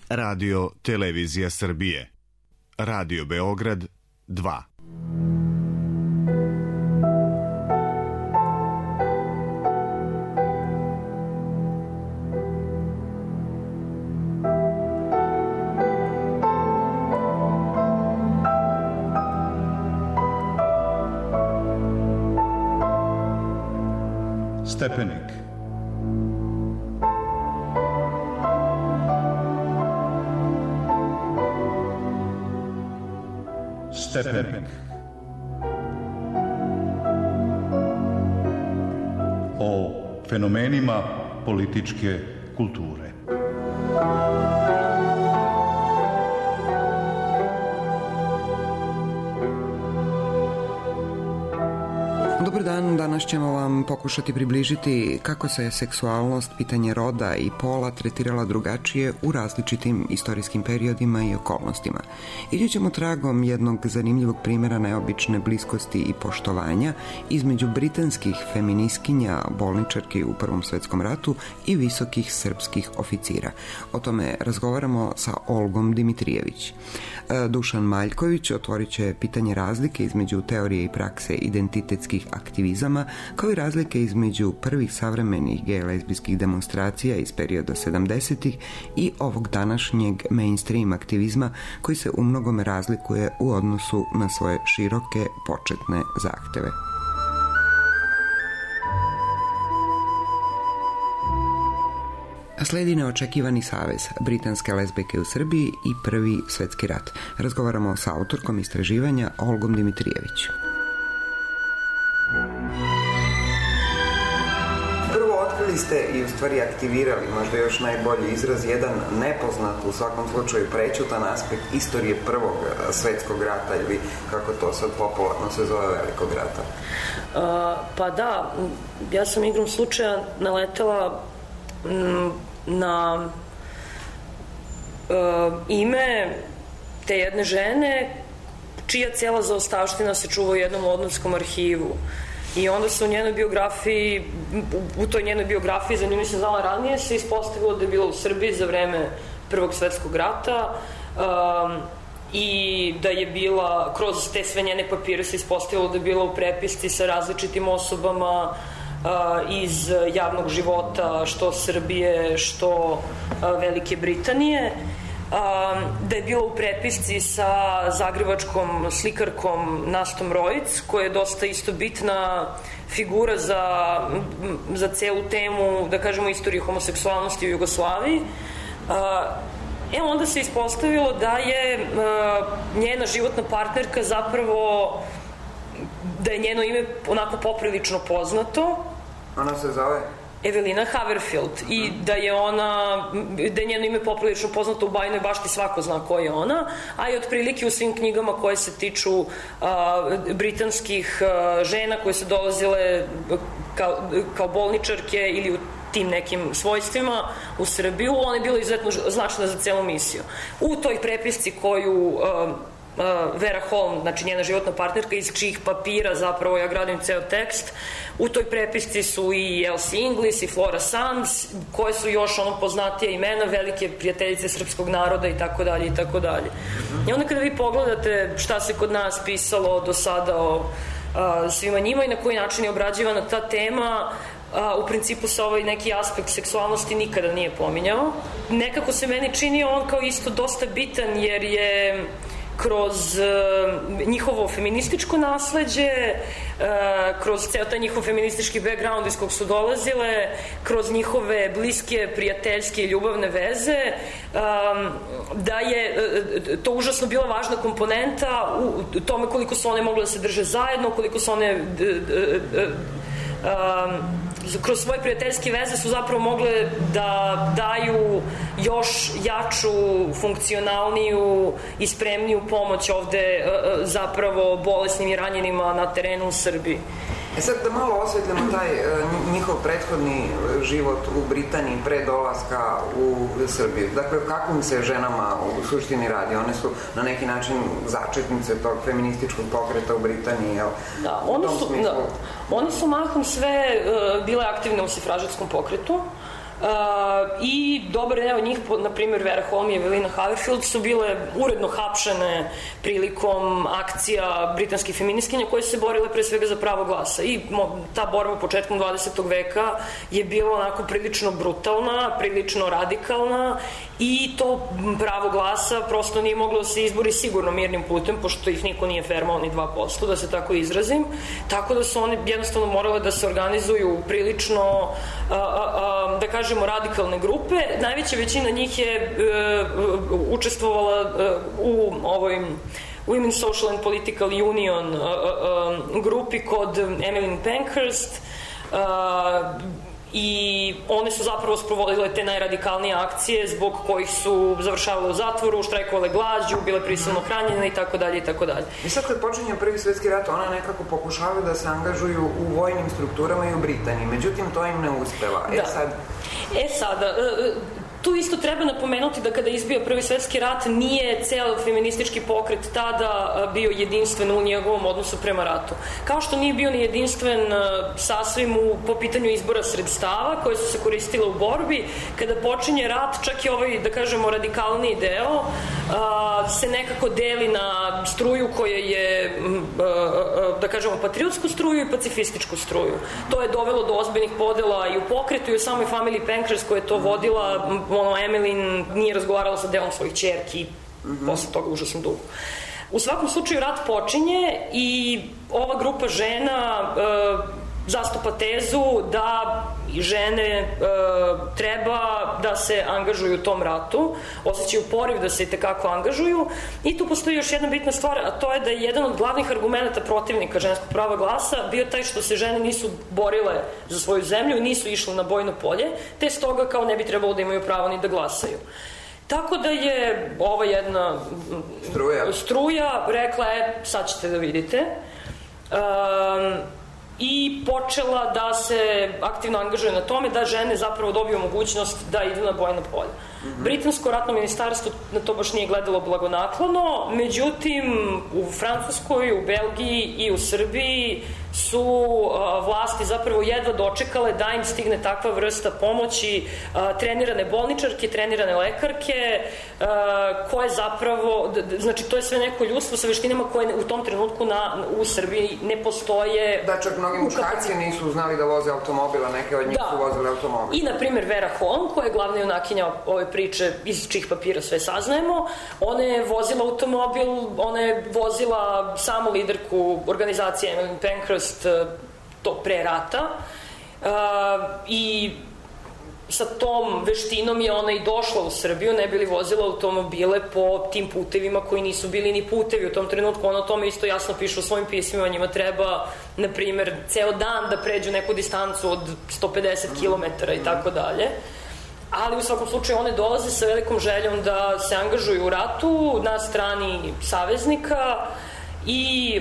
Radio Televizija Srbije. Radio Beograd 2. Stepenik. Stepenik. O fenomenima političke kulture. Dobar dan, danas ćemo vam pokušati približiti kako se seksualnost, pitanje roda i pola tretirala drugačije u različitim istorijskim periodima i okolnostima. Idut ćemo tragom jednog zanimljivog primjera neobične bliskosti i poštovanja između britanskih feministkinja, bolničarki u Prvom svetskom ratu i visokih srpskih oficira. O tome razgovaramo sa Olgom Dimitrijević. Dušan Maljković otvorit će pitanje razlike između teorije i prakse identitetskih aktivizama, kao i razlike između prvih savremenih gej lezbijskih demonstracija iz perioda 70-ih i ovog današnjeg mainstream aktivizma koji se u mnogome razlikuje u odnosu na svoje široke početne zahteve. Sledi neočekivani savez britanske lezbijke u Srbiji i Prvi svetski rat. Razgovaramo sa autorkom istraživanja Olgom Dimitrijević. Prvo otkrili ste i u stvari aktivirali, možda još najbolji izraz, jedan nepoznat, u svakom slučaju prećutan aspekt istorije Prvog svetskog rata, ili kako to sad popularno se zove, Velikog rata. Pa da, ja sam igrom slučaja naletela na ime te jedne žene čija cijela zaostavština se čuva u jednom londonskom arhivu. I onda se u njenoj biografiji, u toj njenoj biografiji, za nju nisam znala ranije, se ispostavilo da je bila u Srbiji za vreme Prvog svetskog rata i da je bila, kroz te sve njene papire se ispostavilo da je bila u prepisci sa različitim osobama iz javnog života, što Srbije, što Velike Britanije, da je bila u prepisci sa zagrebačkom slikarkom Nastom Rojic, koja je dosta isto bitna figura za celu temu, da kažemo, istorije homoseksualnosti u Jugoslaviji. Onda se ispostavilo da je njena životna partnerka zapravo, da je njeno ime onako poprilično poznato. Ona se zove? Evelina Haverfield. I da je njeno ime poprilično poznato u Bajinoj Bašti, svako zna ko je ona, a i otprilike u svim knjigama koje se tiču britanskih žena koje su dolazile kao bolničarke ili u tim nekim svojstvima u Srbiju, ona je bila izuzetno značajna za celu misiju. U toj prepisci koju Vera Holm, znači njena životna partnerka, iz čijih papira zapravo ja gradim ceo tekst, u toj prepisci su i Elsie Inglis i Flora Sams, koje su još poznatije imena, velike prijateljice srpskog naroda i tako dalje i tako dalje. I onda kada vi pogledate šta se kod nas pisalo do sada o svima njima i na koji način je obrađivana ta tema, u principu se ovaj neki aspekt seksualnosti nikada nije pominjao. Nekako se meni čini on kao isto dosta bitan, jer je kroz njihovo feminističko nasleđe, kroz ceo taj njihov feministički background iz kog su dolazile, kroz njihove bliske, prijateljske i ljubavne veze, da je to užasno bila važna komponenta u tome koliko su one mogle da se drže zajedno, koliko su one kroz svoje prijateljske veze su zapravo mogle da daju još jaču, funkcionalniju i spremniju pomoć ovde zapravo bolesnim i ranjenima na terenu u Srbiji. Sad da malo osvetljamo taj njihov prethodni život u Britaniji pre dolaska u Srbiju. Dakle, o kakvim se ženama u suštini radi? One su na neki način začetnice tog feminističkog pokreta u Britaniji, jel? Da, one su mahom sve bile aktivne u sifražetskom pokretu. I dobar deo njih, na primjer Vera Holm i Evelina Haverfield, su bile uredno hapšene prilikom akcija britanskih feministkinja koje su se borile pre svega za pravo glasa. I ta borba početkom 20. veka je bila onako prilično brutalna, prilično radikalna i to pravo glasa prosto nije moglo da se izbori sigurno mirnim putem, pošto ih niko nije fermao ni 2%, da se tako izrazim. Tako da su oni jednostavno morale da se organizuju prilično, da kažemo, radikalne grupe. Najveća većina njih je učestvovala u ovoj Women's Social and Political Union grupi kod Emmeline Pankhurst, i one su zapravo sprovodile te najradikalnije akcije zbog kojih su završavale u zatvoru, štrajkovale glađu, bile prisilno hranjene i tako dalje i tako dalje. I sad kad počinje Prvi svetski rat, one nekako pokušavaju da se angažuju u vojnim strukturama i u Britaniji, međutim to im ne uspeva. Sada, tu isto treba napomenuti da kada je izbio Prvi svetski rat nije ceo feministički pokret tada bio jedinstven u njegovom odnosu prema ratu. Kao što nije bio ni jedinstven sasvim po pitanju izbora sredstava koje su se koristile u borbi, kada počinje rat, čak i ovaj, da kažemo, radikalniji deo se nekako deli na struju koja je, da kažemo, patriotsku struju i pacifističku struju. To je dovelo do ozbiljnih podela i u pokretu i u samoj familiji Pankhurst koja je to vodila. Emmeline nije razgovarala sa delom svojih ćerki posle toga užasno dugo. U svakom slučaju rat počinje i ova grupa žena zastupa tezu da žene treba da se angažuju u tom ratu, osjećaju poriv da se i tekako angažuju. I tu postoji još jedna bitna stvar, a to je da je jedan od glavnih argumenta protivnika ženskog prava glasa bio taj što se žene nisu borile za svoju zemlju i nisu išle na bojno polje, te stoga kao ne bi trebalo da imaju pravo ni da glasaju. Tako da je ova jedna struja rekla, sad ćete da vidite, i počela da se aktivno angažuje na tome da žene zapravo dobiju mogućnost da idu na bojno polje. Britansko ratno ministarstvo na to baš nije gledalo blagonaklono, međutim u Francuskoj, u Belgiji i u Srbiji su vlasti zapravo jedva dočekale da im stigne takva vrsta pomoći, trenirane bolničarke, trenirane lekarke, koje zapravo, znači to je sve neko ljudstvo sa veštinama koje u tom trenutku u Srbiji ne postoje. Da, čak mnogi muškarci nisu znali da voze automobila, neke od njih su vozile automobil. I, na primjer, Vera Holm, koja je glavna junakinja ove priče, iz čijih papira sve saznajemo, ona je vozila automobil, ona je vozila samu liderku organizacije Emmeline Pankhurst to pre rata, i sa tom veštinom je ona i došla u Srbiju, ne bi li vozila automobile po tim putevima koji nisu bili ni putevi u tom trenutku. Ona o tome isto jasno piše u svojim pismima, njima treba, na primjer, ceo dan da pređu neku distancu od 150 km i tako dalje. Ali u svakom slučaju one dolaze sa velikom željom da se angažuju u ratu na strani saveznika i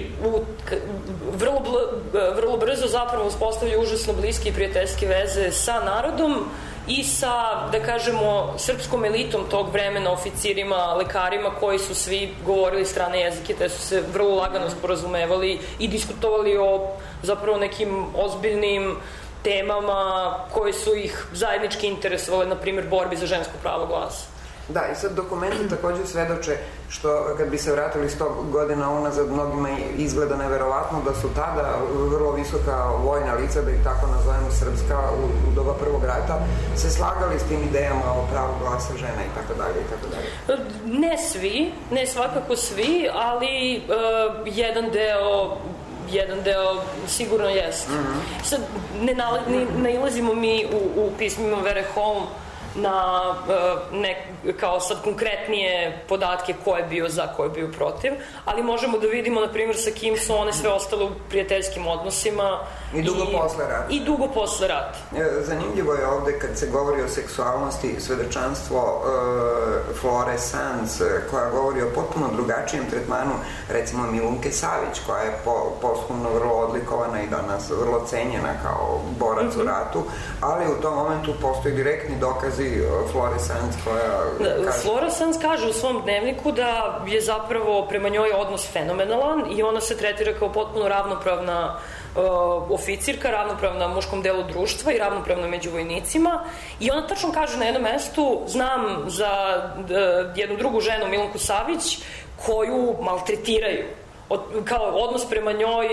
vrlo brzo zapravo uspostavljaju užasno bliske i prijateljske veze sa narodom i sa, da kažemo, srpskom elitom tog vremena, oficirima, lekarima koji su svi govorili strane jezike, te su se vrlo lagano sporazumevali i diskutovali o zapravo nekim ozbiljnim temama koje su ih zajednički interesovale, na primjer, borbi za žensko pravo glasa. Da, i sad dokumenti takođe svedoče što, kad bi se vratili 100 godina unazad, mnogima izgleda neverovatno da su tada vrlo visoka vojna lica, da ih tako nazovemo srpska, u doba Prvog rata, se slagali s tim idejama o pravu glasa žena i tako dalje i tako dalje. Ne svi, ne svakako svi, ali jedan deo sigurno jest. Sad, ne nailazimo mi u pismima Vere Holm na kao sad konkretnije podatke ko je bio za, ko je bio protiv, ali možemo da vidimo, na primjer, sa kim su one sve ostale u prijateljskim odnosima i dugo posle rata. Zanimljivo je ovde kad se govori o seksualnosti svedočanstvo Flore Sands, koja govori o potpuno drugačijem tretmanu, recimo Milunke Savić, koja je posthumno vrlo odlikovana i danas vrlo cenjena kao borac u ratu, ali u tom momentu postoji direktni dokazi postoji Flora Sands koja kaže... Flora Sands kaže u svom dnevniku da je zapravo prema njoj odnos fenomenalan i ona se tretira kao potpuno ravnopravna oficirka, ravnopravna muškom delu društva i ravnopravna među vojnicima. I ona tačno kaže na jednom mestu, znam za jednu drugu ženu, Milunku Savić, koju maltretiraju. Kao odnos prema njoj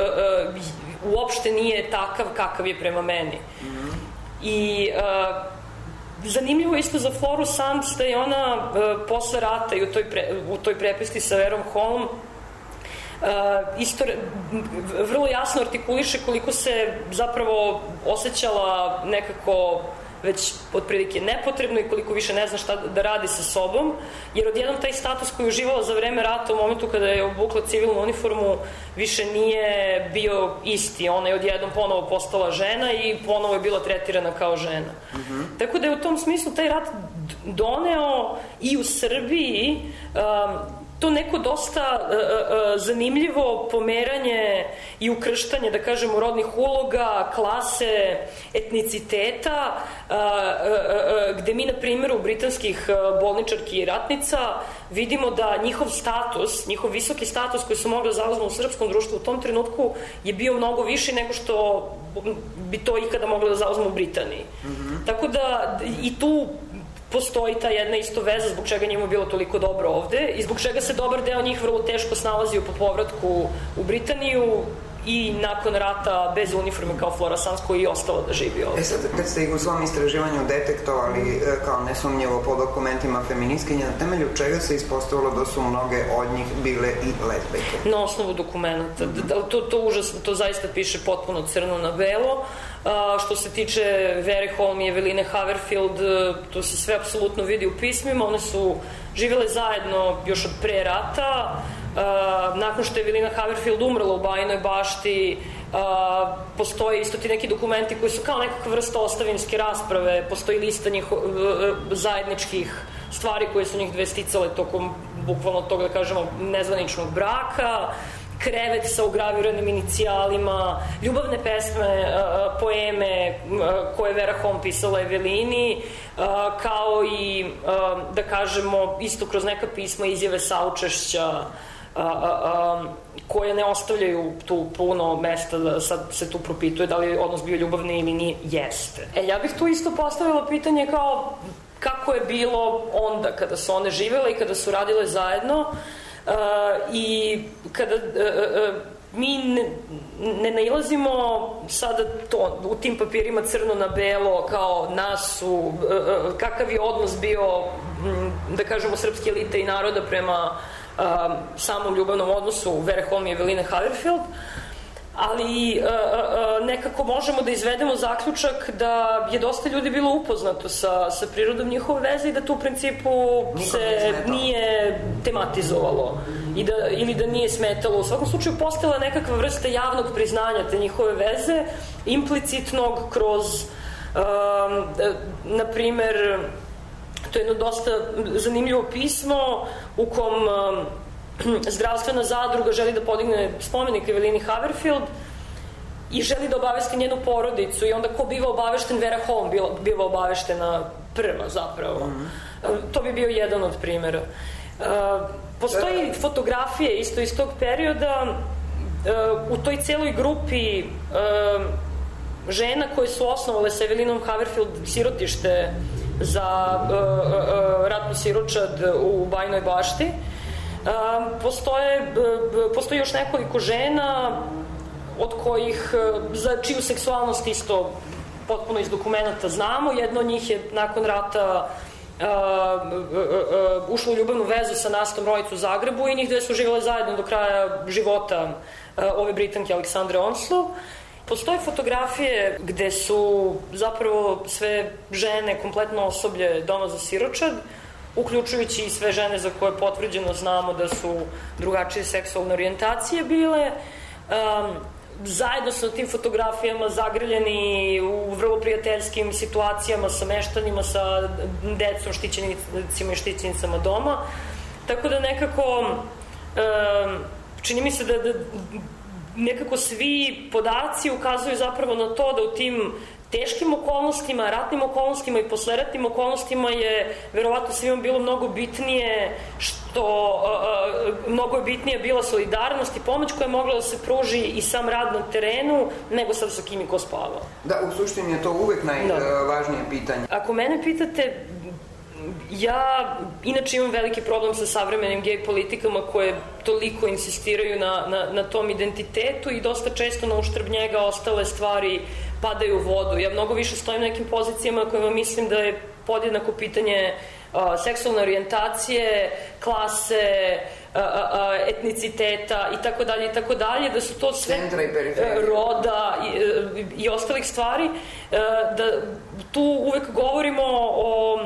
uopšte nije takav kakav je prema meni. I zanimljivo isto za Floru Sands da je ona posle rata i u toj prepiski sa Verom Holm isto vrlo jasno artikuliše koliko se zapravo osjećala nekako već otprilike nepotrebno i koliko više ne zna šta da radi sa sobom, jer odjednom taj status koji je uživala za vreme rata u momentu kada je obukla civilnu uniformu više nije bio isti. Ona je odjednom ponovo postala žena i ponovo je bila tretirana kao žena. Tako da je u tom smislu taj rat doneo i u Srbiji to neko dosta zanimljivo pomeranje i ukrštanje, da kažemo, rodnih uloga, klase, etniciteta, gde mi, na primjeru britanskih bolničarki i ratnica, vidimo da njihov status, njihov visoki status koji su mogli zauzeti u srpskom društvu u tom trenutku je bio mnogo viši nego što bi to ikada mogli da zauzmu u Britaniji. Tako da i tu postoji ta jedna isto veza zbog čega njima je bilo toliko dobro ovde i zbog čega se dobar deo njih vrlo teško snalazio po povratku u Britaniju i nakon rata bez uniforme kao Flora Sands koji je ostala da živi ovde. Sad, kad ste ih u svom istraživanju detektovali kao nesumnjivo po dokumentima feministkinja, na temelju čega se ispostavilo da su mnoge od njih bile i lezbejke? Na osnovu dokumenta. To užasno, to zaista piše potpuno crno na belo. Što se tiče Vere Holm i Eveline Haverfield, to se sve apsolutno vidi u pismima. One su živele zajedno još od pre rata. Nakon što je Evelina Haverfield umrla u Bajinoj Bašti, postoje isto ti neki dokumenti koji su kao nekakva vrsta ostavinske rasprave, postoji lista zajedničkih stvari koje su njih dve sticale tokom bukvalno tog, da kažemo, nezvaničnog braka, krevet sa ugraviranim inicijalima, ljubavne pesme, poeme koje je Vera Holm pisala Evelini, kao i, da kažemo, isto kroz neka pisma izjave saučešća koje ne ostavljaju tu puno mesta da sad se tu propituje da li je odnos bio ljubavni ili nije. Jeste. Ja bih tu isto postavila pitanje kao kako je bilo onda kada su one živele i kada su radile zajedno i kada mi ne nailazimo sada to u tim papirima crno na belo kao nasu, kakav je odnos bio, da kažemo, srpske elite i naroda prema samom ljubavnom odnosu Vere Holm i Eveline Haverfield, ali nekako možemo da izvedemo zaključak da je dosta ljudi bilo upoznato sa prirodom njihove veze i da tu u principu se nije tematizovalo ili da nije smetalo. U svakom slučaju postojala nekakva vrsta javnog priznanja te njihove veze, implicitnog kroz, na primer, to je jedno dosta zanimljivo pismo u kom zdravstvena zadruga želi da podigne spomenik Evelini Haverfield i želi da obavesti njenu porodicu i onda ko biva obavešten, Vera Holm biva obaveštena prva zapravo. To bi bio jedan od primjera. Postoji fotografije isto iz tog perioda u toj celoj grupi žena koje su osnovale sa Evelinom Haverfield sirotište za ratni siročad u Bajinoj Bašti. Postoji još nekoliko žena od kojih, za čiju seksualnost isto potpuno iz dokumenta znamo. Jedna od njih je nakon rata ušla u ljubavnu vezu sa Nastom Rojic u Zagrebu i njih dve su živjele zajedno do kraja života ove Britanke Aleksandre Onslow. Postoje fotografije gde su zapravo sve žene, kompletno osoblje doma za siročad, uključujući i sve žene za koje potvrđeno znamo da su drugačije seksualne orijentacije bile. Zajedno su na tim fotografijama zagrljeni u vrlo prijateljskim situacijama sa meštanima, sa decom, štićenicima i štićenicama doma. Tako da nekako čini mi se da nekako svi podaci ukazuju zapravo na to da u tim teškim okolnostima, ratnim okolnostima i posleratnim okolnostima je verovatno svima bilo mnogo bitnije mnogo je bitnija bila solidarnost i pomoć koja je mogla da se pruži i sam rad na terenu nego sad sa kim i ko spavao. Da, u suštini je to uvek najvažnije pitanje. Ako mene pitate, ja inače imam veliki problem sa savremenim gej politikama koje toliko insistiraju na tom identitetu i dosta često na uštrb njega ostale stvari padaju u vodu. Ja mnogo više stojim na nekim pozicijama kojima mislim da je podjednako pitanje seksualne orijentacije, klase, etniciteta i tako dalje, da su to sve roda i ostalih stvari, da tu uvek govorimo o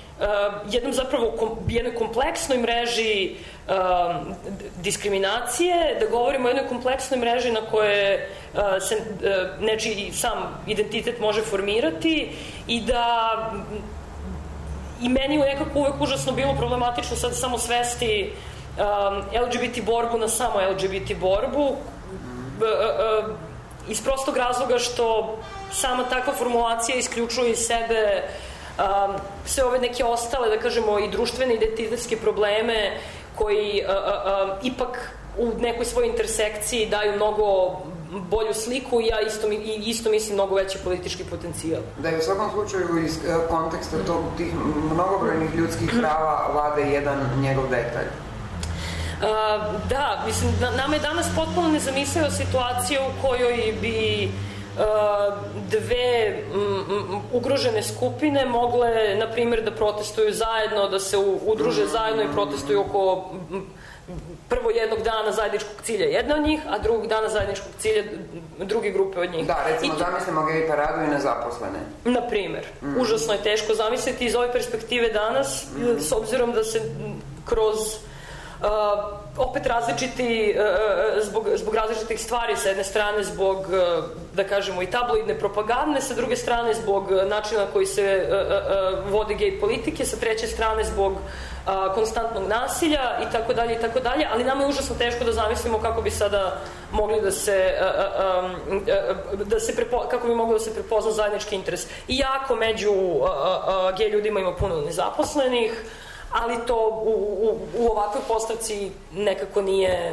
jednoj kompleksnoj mreži diskriminacije, da govorimo o jednoj kompleksnoj mreži na koje se nečiji sam identitet može formirati i da i meni je nekako uvek užasno bilo problematično sad samo svesti LGBT borbu na samo LGBT borbu iz prostog razloga što sama takva formulacija isključuje iz sebe sve ove neke ostale, da kažemo, i društvene identitetske probleme koji ipak u nekoj svojoj intersekciji daju mnogo bolju sliku i ja isto mislim mnogo veći politički potencijal. Da je u svakom slučaju iz konteksta tih mnogobrojnih ljudskih prava vade jedan njegov detalj. Da, mislim, nama je danas potpuno nezamisliva situacija u kojoj bi dve ugrožene skupine mogle, na primjer, da protestuju zajedno, da se udruže zajedno i protestuju oko prvo jednog dana zajedničkog cilja jedna od njih, a drugog dana zajedničkog cilja druge grupe od njih. Da, recimo zamislimo gej paradu i nezaposlene. Na primjer. Užasno je teško zamisliti iz ove perspektive danas, s obzirom da se kroz opet različiti, zbog različitih stvari, sa jedne strane zbog, da kažemo, i tabloidne propagande, sa druge strane zbog načina na koji se vode gej politike, sa treće strane zbog konstantnog nasilja i tako dalje, ali nama je užasno teško da zamislimo kako bi sada mogli kako bi mogli da se prepozna zajednički interes. Iako među gej ljudima ima puno nezaposlenih, ali to u ovakvoj postavci nekako nije,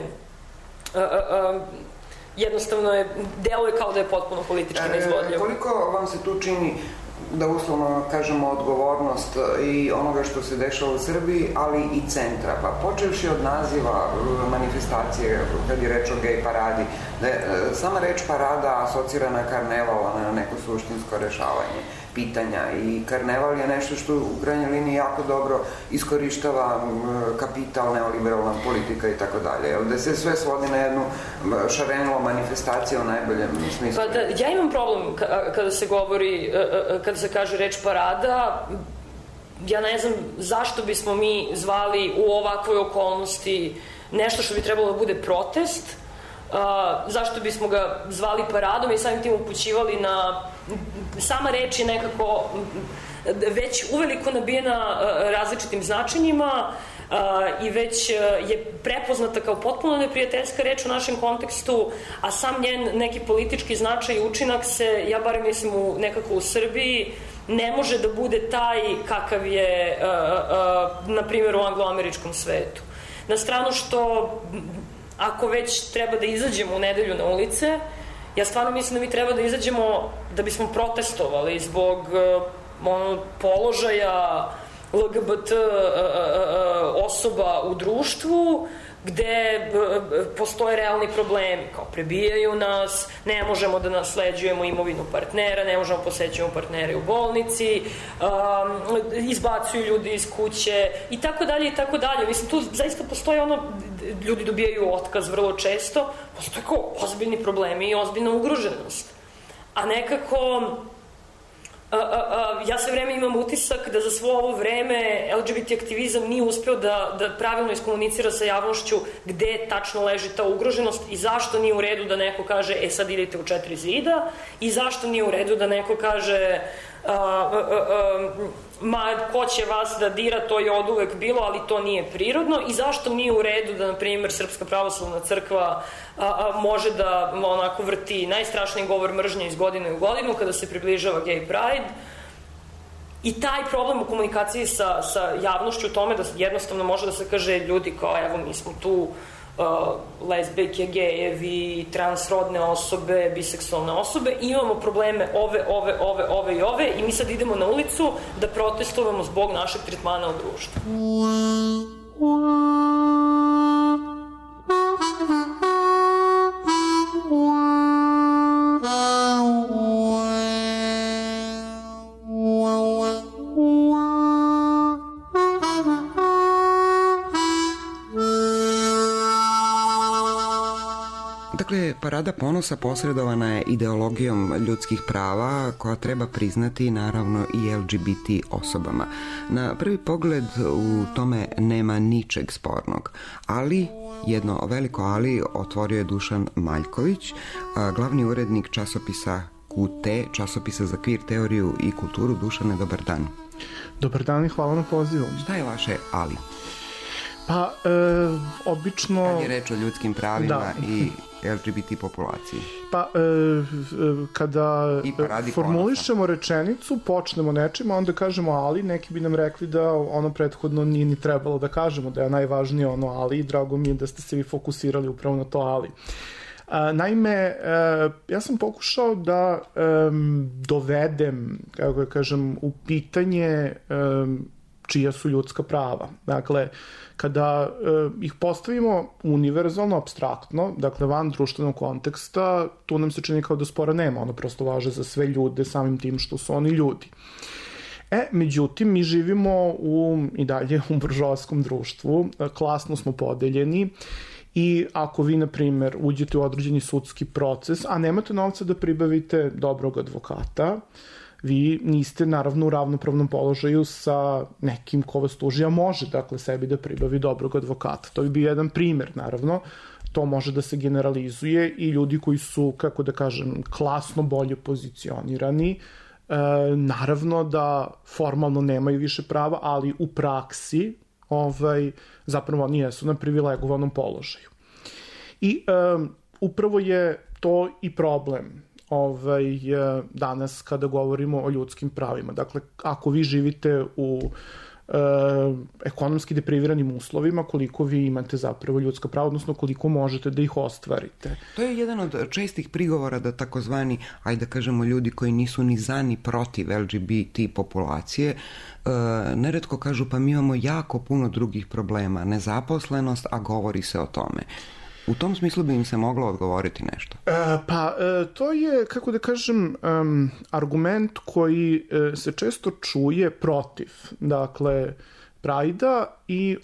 jednostavno deluje kao da je potpuno politički neizvodljivo. Koliko vam se tu čini, da uslovno kažemo, odgovornost i onoga što se dešava u Srbiji, ali i centra, pa počevši od naziva manifestacije, kad je reč o gej paradi, da je sama reč parada asocira na karneval, na neko suštinsko rešavanje pitanja i karneval je nešto što u krajnjoj liniji jako dobro iskorištava kapital, neoliberalna politika i tako dalje. Da se sve svodi na jednu šarenilo manifestaciju u najboljem smislu. Pa da, ja imam problem kada se govori, kada se kaže reč parada, ja ne znam zašto bismo mi zvali u ovakvoj okolnosti nešto što bi trebalo da bude protest, zašto bismo ga zvali paradom i samim tim upućivali na... Sama reč je nekako već uveliko nabijena različitim značenjima i već je prepoznata kao potpuno neprijateljska reč u našem kontekstu, a sam njen neki politički značaj i učinak se, ja barem mislim nekako u Srbiji, ne može da bude taj kakav je, na primjer, u angloameričkom svetu. Na stranu što, ako već treba da izađemo u nedelju na ulice, ja stvarno mislim da mi treba da izađemo da bismo protestovali zbog položaja LGBT osoba u društvu, gde postoje realni problemi, kao prebijaju nas, ne možemo da nasleđujemo imovinu partnera, ne možemo posećujemo partnere u bolnici, izbacuju ljudi iz kuće i tako dalje i tako dalje. Mislim, tu zaista postoje ljudi dobijaju otkaz vrlo često, postoje kao ozbiljni problemi i ozbiljna ugroženost. A nekako... ja sve vreme imam utisak da za svo ovo vreme LGBT aktivizam nije uspeo da pravilno iskomunicira sa javnošću gde tačno leži ta ugroženost i zašto nije u redu da neko kaže sad idete u 4 zida i zašto nije u redu da neko kaže ma ko će vas da dira, to je oduvek bilo, ali to nije prirodno, i zašto nije u redu da, na primjer, Srpska pravoslavna crkva može da onako vrti najstrašniji govor mržnje iz godine u godinu kada se približava Gay Pride. I taj problem u komunikaciji sa javnošću, u tome da jednostavno može da se kaže ljudi kao evo mi smo tu lezbijke, gejevi, transrodne osobe, biseksualne osobe, imamo probleme ove i mi sad idemo na ulicu da protestujemo zbog našeg tretmana u društvu. Dakle, Parada ponosa posredovana je ideologijom ljudskih prava koja treba priznati naravno i LGBT osobama. Na prvi pogled u tome nema ničeg spornog, ali jedno veliko ali otvorio je Dušan Maljković, glavni urednik časopisa QT, časopisa za queer teoriju i kulturu. Dušane, dobar dan. Dobar dan i hvala na pozivu. Šta je vaše ali? Pa, obično... Kad je reč o ljudskim pravima i LGBT populaciji. Pa, kada formulišemo rečenicu, počnemo nečima, onda kažemo ali, neki bi nam rekli da ono prethodno nije ni trebalo da kažemo, da je najvažnije ono ali, i drago mi je da ste se vi fokusirali upravo na to ali. Naime, ja sam pokušao da dovedem, kako da kažem, u pitanje čija su ljudska prava. Dakle, kada ih postavimo univerzalno, apstraktno, dakle van društvenog konteksta, tu nam se čini kao da spora nema, ono prosto važe za sve ljude samim tim što su oni ljudi. Međutim, mi živimo i dalje u buržoaskom društvu, klasno smo podeljeni i ako vi, na primer, uđete u određeni sudski proces, a nemate novca da pribavite dobrog advokata, vi niste naravno u ravnopravnom položaju sa nekim ko vas tuži, a može dakle sebi da pribavi dobrog advokata. To bi bio jedan primer, naravno. To može da se generalizuje i ljudi koji su, kako da kažem, klasno bolje pozicionirani, naravno da formalno nemaju više prava, ali u praksi zapravo oni jesu na privilegovanom položaju. I upravo je to i problem danas kada govorimo o ljudskim pravima. Dakle, ako vi živite u ekonomski depriviranim uslovima, koliko vi imate zapravo ljudska prava, odnosno koliko možete da ih ostvarite. To je jedan od čestih prigovora da takozvani, ajde da kažemo, ljudi koji nisu ni za ni protiv LGBT populacije, neretko kažu pa mi imamo jako puno drugih problema, nezaposlenost, a govori se o tome. U tom smislu bi im se moglo odgovoriti nešto. To je, kako da kažem, argument koji se često čuje protiv, dakle, Prajda i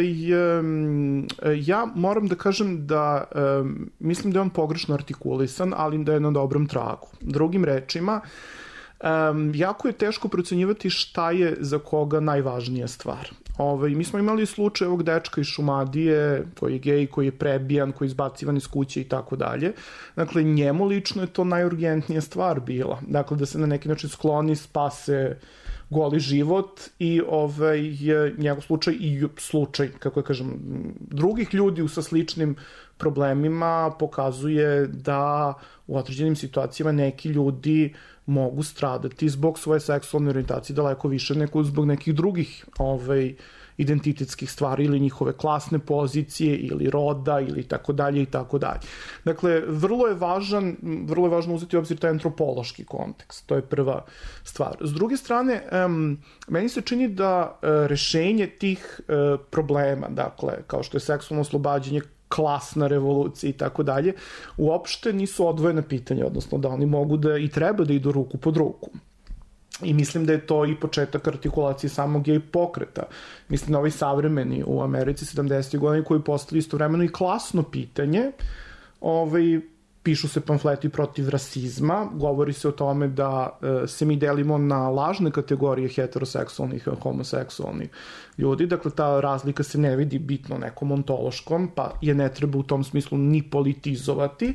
ja moram da kažem da mislim da je on pogrešno artikulisan, ali da je na dobrom tragu. Drugim rečima, jako je teško procenjivati šta je za koga najvažnija stvar. Mi smo imali slučaj ovog dečka iz Šumadije, koji je gej, koji je prebijan, koji je izbacivan iz kuće i tako dalje. Dakle, njemu lično je to najurgentnija stvar bila. Dakle, da se na neki način skloni, spase goli život i njegov slučaj i slučaj, kako da kažem, drugih ljudi sa sličnim problemima pokazuje da u određenim situacijama neki ljudi mogu stradati zbog svoje seksualne orijentacije daleko više nego zbog nekih drugih identitetskih stvari ili njihove klasne pozicije ili roda ili tako dalje i tako dalje. Dakle, vrlo je važno uzeti u obzir taj antropološki kontekst. To je prva stvar. S druge strane, meni se čini da rešenje tih problema, dakle, kao što je seksualno oslobađanje, klasna revolucija i tako dalje, uopšte nisu odvojena pitanja, odnosno da oni mogu da i treba da idu ruku pod ruku. I mislim da je to i početak artikulacije samog gej pokreta. Mislim na ovaj savremeni u Americi 70. godina koji postavili istovremeno i klasno pitanje. Pišu se pamfleti protiv rasizma, govori se o tome da se mi delimo na lažne kategorije heteroseksualnih i homoseksualnih ljudi, dakle ta razlika se ne vidi bitno nekom ontološkom, pa je ne treba u tom smislu ni politizovati,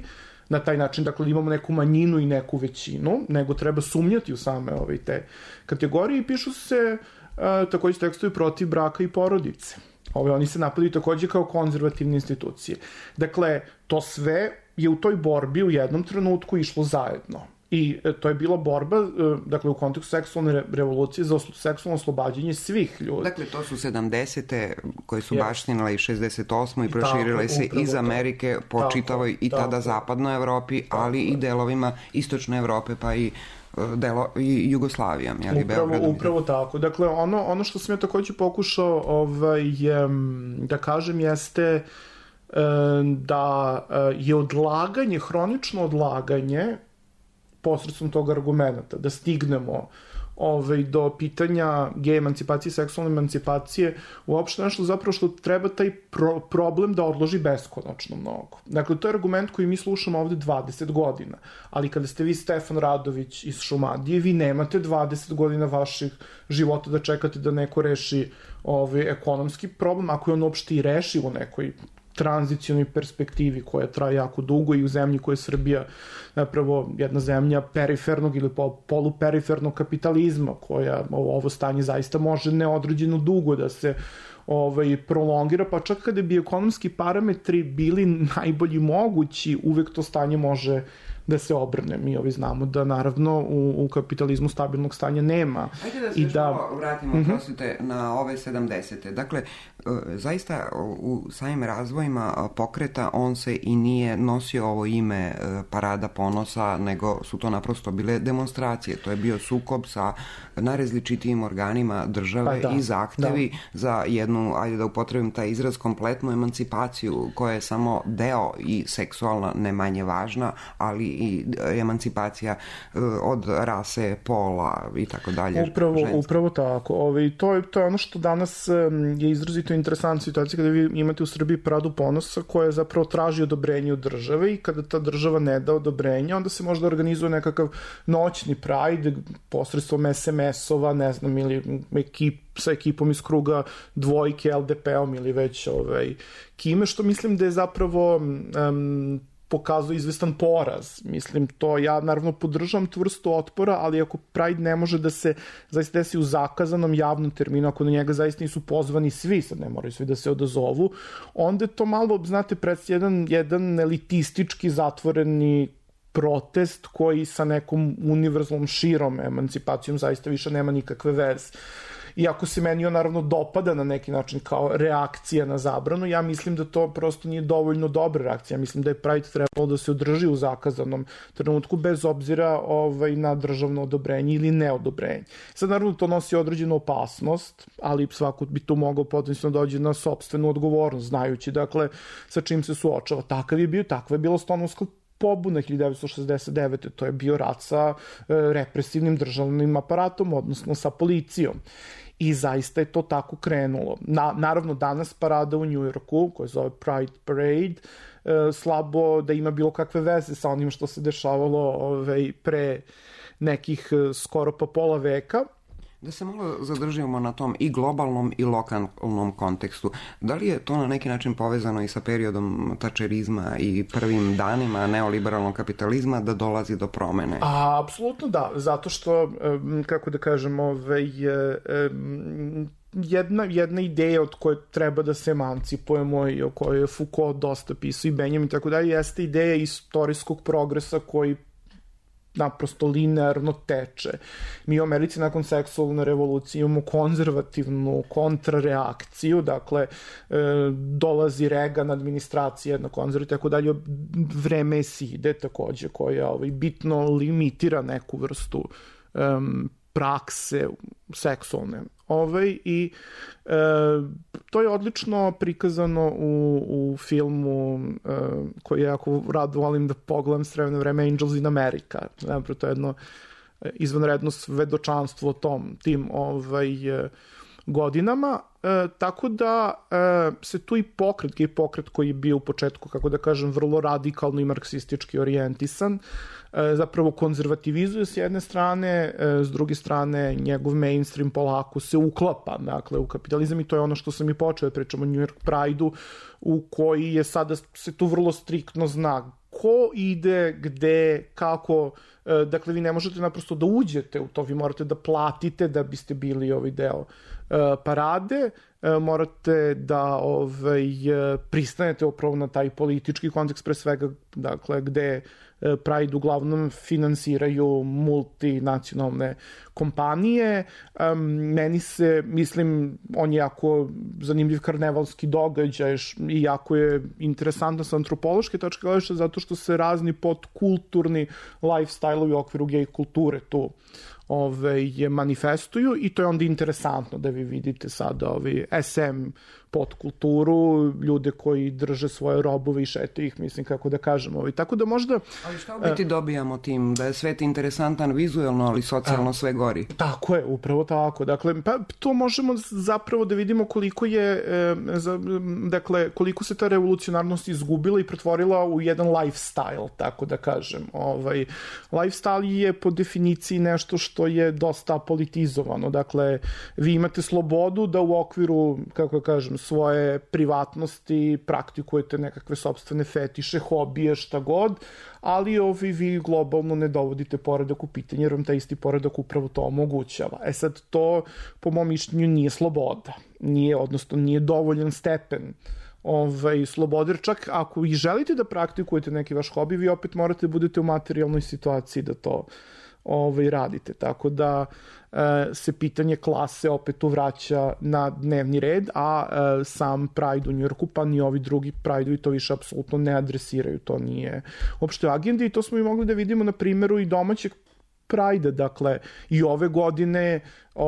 na taj način, dakle, imamo neku manjinu i neku većinu, nego treba sumnjati u same te kategorije i pišu se takođe tekstovi protiv braka i porodice. Oni se napadaju takođe kao konzervativne institucije. Dakle, to sve je u toj borbi u jednom trenutku išlo zajedno. I to je bila borba, dakle, u kontekstu seksualne revolucije za seksualno oslobađanje svih ljudi. Dakle, to su 70. koje su baštinile i 68. i proširile se iz Amerike po čitavoj i tada zapadnoj Evropi, ali i delovima istočne Evrope, pa i Jugoslavijom. Upravo tako. Dakle, ono što sam ja takođe pokušao da kažem jeste da je odlaganje, hronično odlaganje posredstvom tog argumenta, da stignemo do pitanja gej emancipacije, seksualne emancipacije, uopšte nešto zapravo što treba taj problem da odloži beskonačno mnogo. Dakle, to je argument koji mi slušamo ovde 20 godina, ali kada ste vi Stefan Radović iz Šumadije, vi nemate 20 godina vaših života da čekate da neko reši ekonomski problem, ako je on uopšte i reši u nekoj tranzicionoj perspektivi koja traje jako dugo i u zemlji koja je Srbija napravo jedna zemlja perifernog ili poluperifernog kapitalizma koja ovo stanje zaista može neodređeno dugo da se prolongira, pa čak kada bi ekonomski parametri bili najbolji mogući, uvek to stanje može da se obrne. Mi znamo da naravno u kapitalizmu stabilnog stanja nema. Ajde da se još vratimo, prosite, na ove 70. Dakle, zaista u samim razvojima pokreta on se i nije nosio ovo ime Parada ponosa, nego su to naprosto bile demonstracije. To je bio sukob sa najrazličitijim organima države i zahtevi za jednu, ajde da upotrebim taj izraz, kompletnu emancipaciju koja je samo deo i seksualna, ne manje važna, ali i emancipacija od rase, pola i tako dalje. Upravo tako. To je ono što danas je izrazito interesantna situacija kada vi imate u Srbiji Paradu ponosa koja zapravo traži odobrenje od države i kada ta država ne da odobrenje, onda se možda organizuje nekakav noćni Pride posredstvom SMS-ova, ne znam, ili sa ekipom iz kruga dvojke, LDP-om ili već kime, što mislim da je zapravo pokazuje izvestan poraz. Mislim, to ja naravno podržavam tu vrstu otpora, ali ako Pride ne može da se zaista desi u zakazanom javnom terminu, ako na njega zaista nisu pozvani svi, sad ne moraju svi da se odazovu, onda je to malo, znate, jedan elitistički zatvoreni protest koji sa nekom univerzalnom širom emancipacijom zaista više nema nikakve veze. Iako se meni on naravno dopada na neki način kao reakcija na zabranu, ja mislim da to prosto nije dovoljno dobra reakcija. Mislim da je Pride trebalo da se održi u zakazanom trenutku bez obzira na državno odobrenje ili neodobrenje. Sad naravno to nosi određenu opasnost, ali svako bi tu mogao potencijalno dođe na sopstvenu odgovornost, znajući dakle sa čim se suočava. Takva je bila Stonovska pobuna 1969. To je bio rat sa represivnim državnim aparatom, odnosno sa policijom. I zaista je to tako krenulo. Naravno, danas parada u Njujorku, koja se zove Pride Parade, slabo da ima bilo kakve veze sa onim što se dešavalo pre nekih skoro pa pola veka. Da se malo zadržimo na tom i globalnom i lokalnom kontekstu. Da li je to na neki način povezano i sa periodom tačerizma i prvim danima neoliberalnog kapitalizma da dolazi do promene? Apsolutno da, zato što, kako da kažem, jedna ideja od koje treba da se emancipujemo i o kojoj je Foucault dosta pisao i Benjamin i tako dalje, jeste ideja istorijskog progresa koji naprosto linearno teče. Mi u Americi nakon seksualne revolucije imamo konzervativnu kontrareakciju, dakle dolazi Reagan, administracija jedna konzervativna, tako dalje, vreme Side takođe, koja bitno limitira neku vrstu prakse seksualne. I to je odlično prikazano u filmu koji jako rado volim da pogledam s vremena Angels in America. To je jedno izvanredno svedočanstvo o tim godinama. Tako da se tu i pokret koji je bio u početku, kako da kažem, vrlo radikalno i marksistički orijentisan, zapravo konzervativizuje s jedne strane, s druge strane njegov mainstream polako se uklapa, dakle, u kapitalizam, i to je ono što sam i počeo da pričam o New York Pride-u, u koji je sada se tu vrlo striktno zna ko ide, gde, kako, dakle vi ne možete naprosto da uđete u to, vi morate da platite da biste bili deo parade, morate da pristanete upravo na taj politički kontekst, pre svega, dakle, gde Pride uglavnom finansiraju multinacionalne kompanije. Meni se, mislim, on je jako zanimljiv karnevalski događaj i jako je interesantno sa antropološke tačke gledišta, zato što se razni podkulturni lifestyle-ovi u okviru gej kulture tu manifestuju i to je onda interesantno da vi vidite sada SM podkulturu, ljude koji drže svoje robove i šetaju ih, mislim, kako da kažem. Tako da možda... Ali šta u biti dobijamo tim? Da je svet interesantan vizuelno, ali socijalno sve gori? Tako je, upravo tako. Dakle, pa to možemo zapravo da vidimo koliko je, dakle, koliko se ta revolucionarnost izgubila i pretvorila u jedan lifestyle, tako da kažem. Lifestyle je po definiciji nešto što je dosta politizovano. Dakle, vi imate slobodu da u okviru, kako kažem, svoje privatnosti praktikujete nekakve sopstvene fetiše, hobije, šta god, ali vi globalno ne dovodite poredak u pitanje, jer vam taj isti poredak upravo to omogućava. Sad, to, po mom mišljenju, nije sloboda. Nije dovoljan stepen slobode, jer čak ako i želite da praktikujete neki vaš hobi, vi opet morate da budete u materijalnoj situaciji da to radite. Tako da se pitanje klase opet uvraća na dnevni red, a sam Pride u Njujorku, pa ni ovi drugi Pride-ovi to više apsolutno ne adresiraju. To nije uopšte u agendi i to smo i mogli da vidimo na primjeru i domaćeg Pride-a. Dakle, i ove godine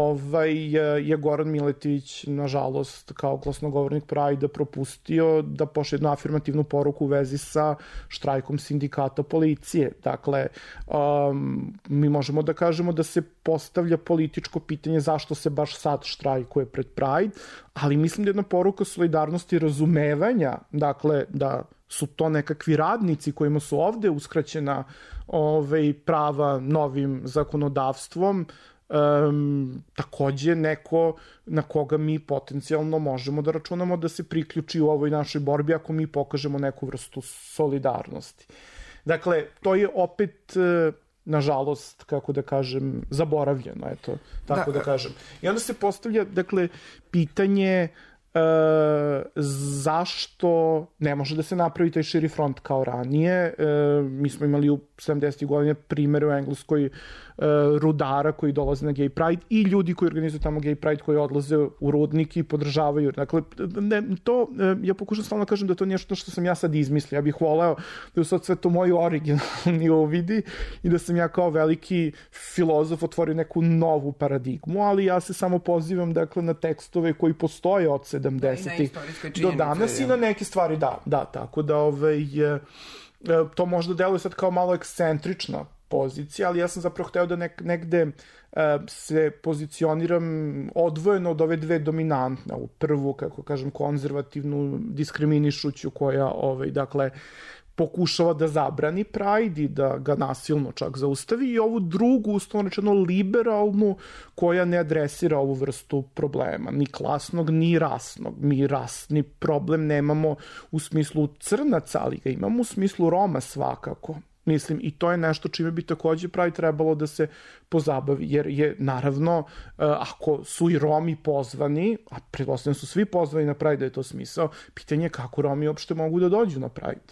je Goran Miletić, nažalost, kao glasnogovornik Pride-a propustio da pošle jednu afirmativnu poruku u vezi sa štrajkom sindikata policije. Dakle, mi možemo da kažemo da se postavlja političko pitanje zašto se baš sad štrajkuje pred Pride, ali mislim da je jedna poruka solidarnosti i razumevanja, dakle, da su to nekakvi radnici kojima su ovde uskraćena prava novim zakonodavstvom, takođe neko na koga mi potencijalno možemo da računamo da se priključi u ovoj našoj borbi ako mi pokažemo neku vrstu solidarnosti. Dakle, to je opet, nažalost, kako da kažem, zaboravljeno, eto, tako da kažem. I onda se postavlja, dakle, pitanje zašto ne može da se napravi taj širi front kao ranije. Mi smo imali u 70. godine primere u Engleskoj rudara koji dolaze na Gay Pride i ljudi koji organizuju tamo Gay Pride koji odlaze u rudnik i podržavaju. Dakle, to, ja pokušam stalno da kažem da to nije nešto što sam ja sad izmislio. Ja bih voleo da je sad sve to moji originalni uvidi i da sam ja kao veliki filozof otvorio neku novu paradigmu, ali ja se samo pozivam, dakle, na tekstove koji postoje od 70-ih do danas i na neke stvari, da, tako da to možda deluje sad kao malo ekscentrična pozicija, ali ja sam zapravo hteo da negde se pozicioniram odvojeno od ove dve dominantne, u prvu, kako kažem, konzervativnu, diskriminišuću, koja, dakle, pokušava da zabrani Pride i da ga nasilno čak zaustavi, i ovu drugu, uslovno rečeno, liberalnu, koja ne adresira ovu vrstu problema, ni klasnog, ni rasnog. Mi rasni problem nemamo u smislu crnaca, ali ga imamo u smislu Roma svakako. Mislim, i to je nešto čime bi takođe Pride trebalo da se pozabavi, jer je, naravno, ako su i Romi pozvani, a pretpostavljam su svi pozvani na Pride, da je to smisao, pitanje je kako Romi uopšte mogu da dođu na Pride.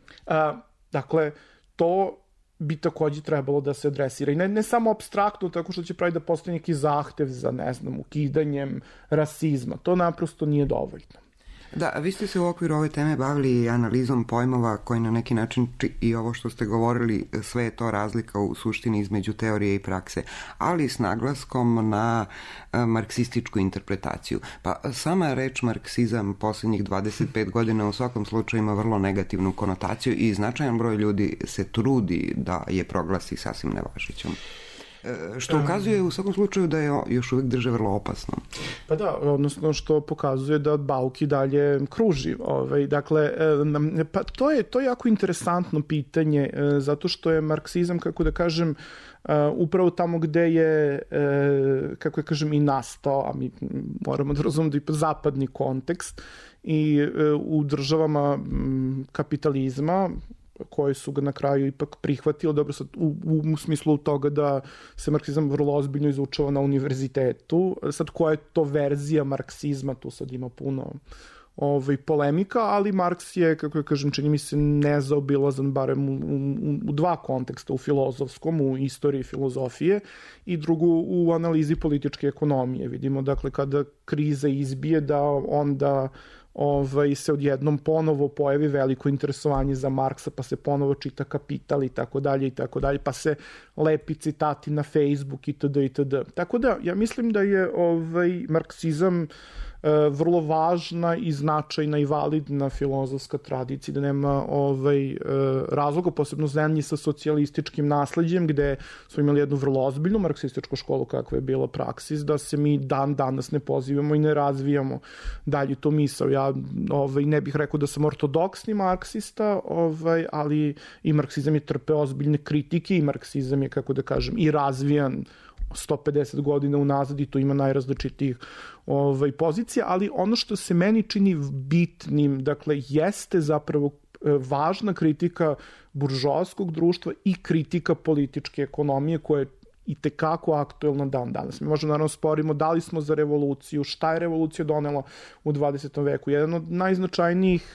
Dakle, to bi takođe trebalo da se adresira. I ne samo apstraktno, tako što će Pride da postoji neki zahtev za, ne znam, ukidanjem rasizma. To naprosto nije dovoljno. Da, vi ste se u okviru ove teme bavili analizom pojmova koji na neki način, i ovo što ste govorili, sve je to razlika u suštini između teorije i prakse, ali s naglaskom na marksističku interpretaciju. Pa sama reč marksizam poslednjih 25 godina u svakom slučaju ima vrlo negativnu konotaciju i značajan broj ljudi se trudi da je proglasi sasvim nevažećom. Što ukazuje u svakom slučaju da je još uvijek drže vrlo opasno. Pa da, odnosno što pokazuje da Bauki dalje kruži. Dakle, pa to je jako interesantno pitanje, zato što je marksizam, kako da kažem, upravo tamo gde je, kako ja kažem, i nastao, a mi moramo da razumemo da je zapadni kontekst, i u državama kapitalizma, koje su ga na kraju ipak prihvatili, dobro sad u smislu toga da se marksizam vrlo ozbiljno izučava na univerzitetu. Sad koja je to verzija marksizma, tu sad ima puno polemika, ali Marks je, kako ja kažem, čini mi se nezaobilazan barem u dva konteksta, u filozofskom, u istoriji filozofije i drugu u analizi političke ekonomije. Vidimo, dakle, kada kriza izbije da onda se odjednom ponovo pojavi veliko interesovanje za Marksa, pa se ponovo čita Kapital i tako dalje, pa se lepi citati na Facebook itd. Tako da, ja mislim da je marksizam vrlo važna i značajna i validna filozofska tradicija, da nema razloga, posebno zemlji sa socijalističkim nasleđem, gde smo imali jednu vrlo ozbiljnu marksističku školu kakva je bila Praksis, da se mi dan danas ne pozivamo i ne razvijamo dalje tu misao. Ja ne bih rekao da sam ortodoksni marksista, ali i marksizam je trpeo ozbiljne kritike i marksizam je, kako da kažem, i razvijan 150 godina unazad i tu ima najrazličitijih pozicija, ali ono što se meni čini bitnim, dakle, jeste zapravo važna kritika buržoaskog društva i kritika političke ekonomije koja je i tekako aktuelna dan danas. Mi možemo naravno sporimo da li smo za revoluciju, šta je revolucija donela u 20. veku. Jedan od najznačajnijih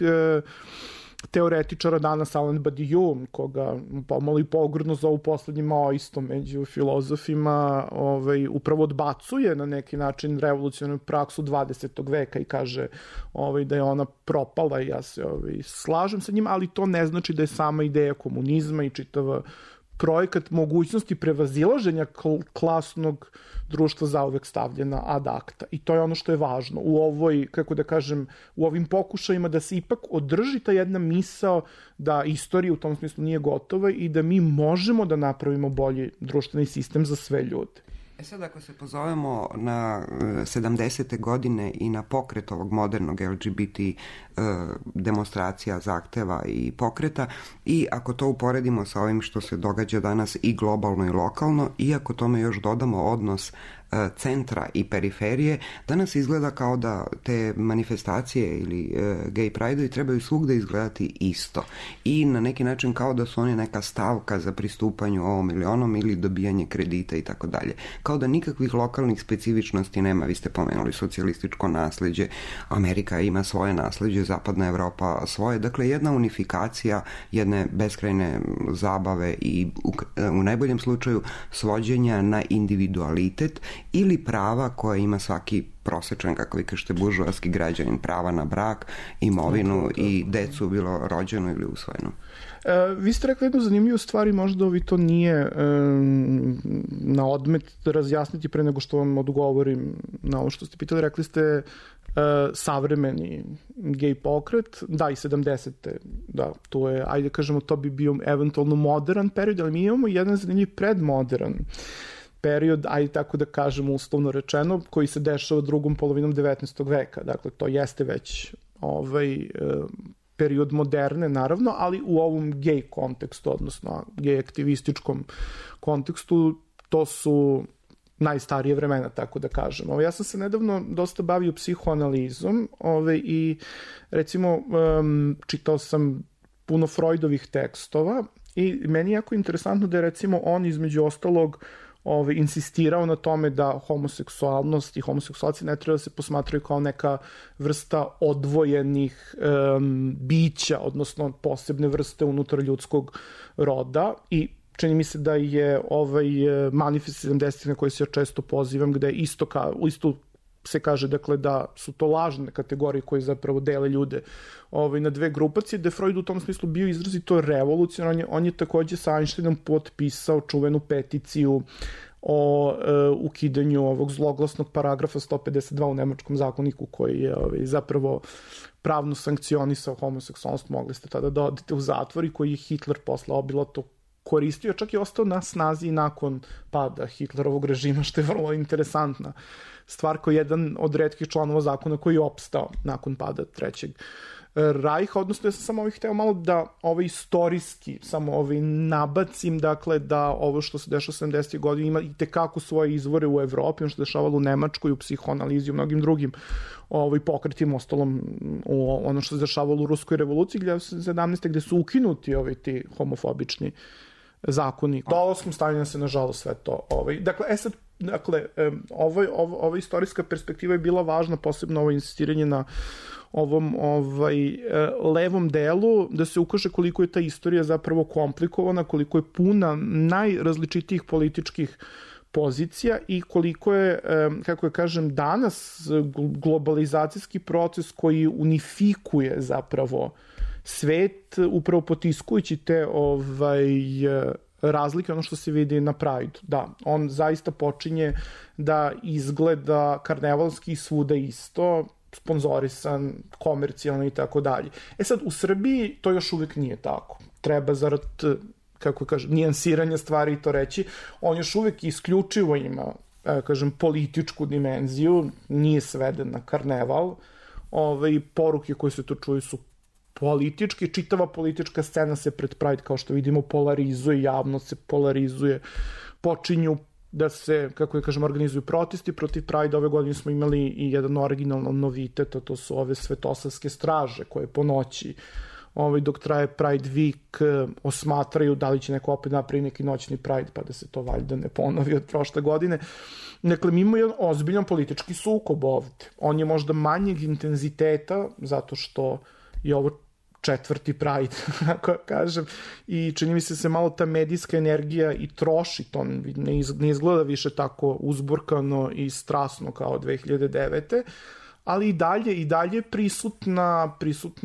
teoretičara danas, Alain Badiou, koga pomalo i pogrdno zovu poslednjim maoistom među filozofima, upravo odbacuje na neki način revolucionarnu praksu 20. veka i kaže da je ona propala i ja se slažem sa njim, ali to ne znači da je sama ideja komunizma i čitava projekat mogućnosti prevazilaženja klasnog društva zauvek stavljena ad acta. I to je ono što je važno u ovoj, kako da kažem, u ovim pokušajima da se ipak održi ta jedna misao da istorija u tom smislu nije gotova i da mi možemo da napravimo bolji društveni sistem za sve ljude. Sad ako se pozovemo na 70. godine i na pokret ovog modernog LGBT demonstracija, zahteva i pokreta i ako to uporedimo sa ovim što se događa danas i globalno i lokalno i ako tome još dodamo odnos centra i periferije, danas izgleda kao da te manifestacije ili gay pride-ovi trebaju svugde izgledati isto i na neki način kao da su oni neka stavka za pristupanju ovom ili onom ili dobijanje kredita i tako dalje. Kao da nikakvih lokalnih specifičnosti nema. Vi ste pomenuli socijalističko nasleđe, Amerika ima svoje nasleđe, Zapadna Evropa svoje, dakle jedna unifikacija jedne beskrajne zabave i u najboljem slučaju svođenja na individualitet ili prava koja ima svaki prosečan, kako vi kažete, buržoaski građanin, prava na brak, imovinu i decu, bilo rođenu ili usvojenu. Vi ste rekli jednu zanimljivu stvar i možda vi to nije na odmet da razjasniti pre nego što vam odgovorim na ovo što ste pitali. Rekli ste savremeni gej pokret, da, i 70. Da, to je, ajde kažemo, to bi bio eventualno modern period, ali mi imamo jedan zanimljiv predmodern period, ajde tako da kažemo uslovno rečeno, koji se dešava drugom polovinom 19. veka. Dakle, to jeste već period moderne, naravno, ali u ovom gej kontekstu, odnosno gej aktivističkom kontekstu, to su najstarije vremena, tako da kažem. Ja sam se nedavno dosta bavio psihoanalizom i recimo čitao sam puno Freudovih tekstova i meni je jako interesantno da je recimo on između ostalog insistirao na tome da homoseksualnost i homoseksualci ne treba da se posmatraju kao neka vrsta odvojenih bića, odnosno posebne vrste unutar ljudskog roda i čini mi se da je manifest 70. na koji se ja često pozivam, gde isto se kaže, dakle, da su to lažne kategorije koje zapravo dele ljude na dve grupacije, da je Freud u tom smislu bio izrazito revolucionaran. On je takođe sa Einsteinom potpisao čuvenu peticiju o ukidanju ovog zloglasnog paragrafa 152 u nemačkom zakoniku koji je zapravo pravno sankcionisao homoseksualnost. Mogli ste tada da odete u zatvor i koji je Hitler posle obilato koristio, čak je ostao na snazi nakon pada Hitlerovog režima, što je vrlo interesantna stvar, koji je jedan od retkih članova zakona koji je opstao nakon pada Trećeg Rajha, odnosno ja sam samo hteo malo da istorijski samo nabacim, dakle da ovo što se dešava 70. godina ima i tekako svoje izvore u Evropi, ono što se dešavalo u Nemačkoj, u psihoanalizi, u mnogim drugim pokretima, ostalom ono što se dešavalo u Ruskoj revoluciji 1917. gde su ukinuti ti homofobični zakoni. Dolaskom Staljina se nažalost sve to. Ova istorijska perspektiva je bila važna, posebno ovo insistiranje na ovom levom delu, da se ukaže koliko je ta istorija zapravo komplikovana, koliko je puna najrazličitijih političkih pozicija i koliko je, kako kažem, danas globalizacijski proces koji unifikuje zapravo svet, upravo potiskujući te razlike, ono što se vidi na Pride. Da, on zaista počinje da izgleda karnevalski svuda isto, sponzorisan, komercijalno i tako dalje. Sad, u Srbiji to još uvek nije tako. Treba zarad, kako kažem, nijansiranja stvari i to reći, on još uvek isključivo ima, kažem, političku dimenziju, nije sveden na karneval, poruke koje se tu čuju su politički, čitava politička scena se pred Pride, kao što vidimo, polarizuje, javnost se polarizuje, počinju da se, kako kažem, organizuju protesti protiv Pride. Ove godine smo imali i jedan originalan novitet, a to su ove svetosavske straže koje po noći, dok traje Pride Week, osmatraju da li će neko opet napravi neki noćni Pride, pa da se to valjda ne ponovi od prošle godine. Dakle, mi imamo jedan ozbiljan politički sukob ovde. On je možda manjeg intenziteta, zato što je ovo 4. Pride, ako kažem, i čini mi se malo ta medijska energija i troši, to ne izgleda više tako uzburkano i strasno kao 2009. Ali i dalje prisutna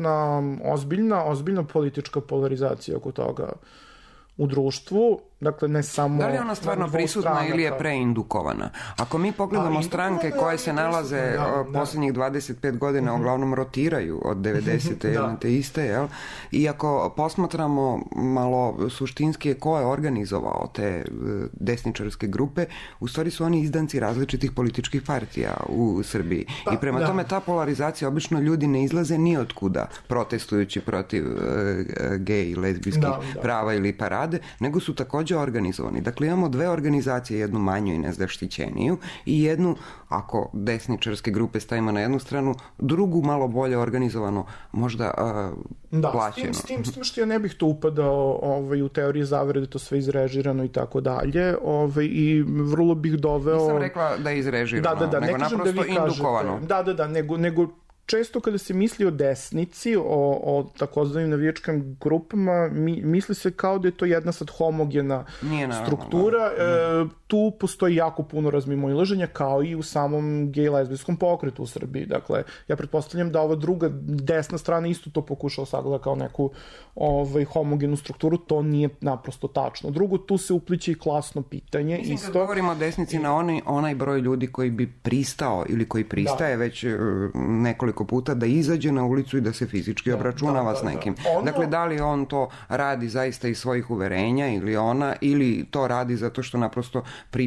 ozbiljna politička polarizacija oko toga u društvu. Dakle, ne samo... Da li je ona stvarno prisutna ili je preindukovana? Ako mi pogledamo stranke koje se nalaze poslednjih 25 godina, uglavnom rotiraju od 90. jedne te iste, jel? I ako posmatramo malo suštinski ko je organizovao te desničarske grupe, u stvari su oni izdanci različitih političkih partija u Srbiji. I prema tome ta polarizacija, obično ljudi ne izlaze ni od kuda protestujući protiv gej i lezbijskih prava ili parade, nego su takođe organizovani. Dakle, imamo dve organizacije, jednu manju i nezaštićeniju i jednu, ako desničarske grupe stavimo na jednu stranu, drugu malo bolje organizovano, možda plaćeno. S tim što ja ne bih to upadao u teorije zavere da je to sve izrežirano i tako dalje, i vrlo bih doveo... Nisam rekla da je izrežirano, nego naprosto indukovano. Nego često kada se misli o desnici, o takozvanim navijačkim grupama, misli se kao da je to jedna sad homogena struktura. Tu postoji jako puno razmimoilaženja, kao i u samom gej-lezbijskom pokretu u Srbiji. Dakle, ja pretpostavljam da ova druga desna strana isto to pokušala sagleda kao neku homogenu strukturu, to nije naprosto tačno. Drugo, tu se upliče i klasno pitanje. Mislim, kad govorimo o desnici na onaj broj ljudi koji bi pristao ili koji pristaje već nekoliko puta da izađe na ulicu i da se fizički obračunava s nekim. Dakle, da li on to radi zaista iz svojih uverenja ili ona, ili to radi zato što naprosto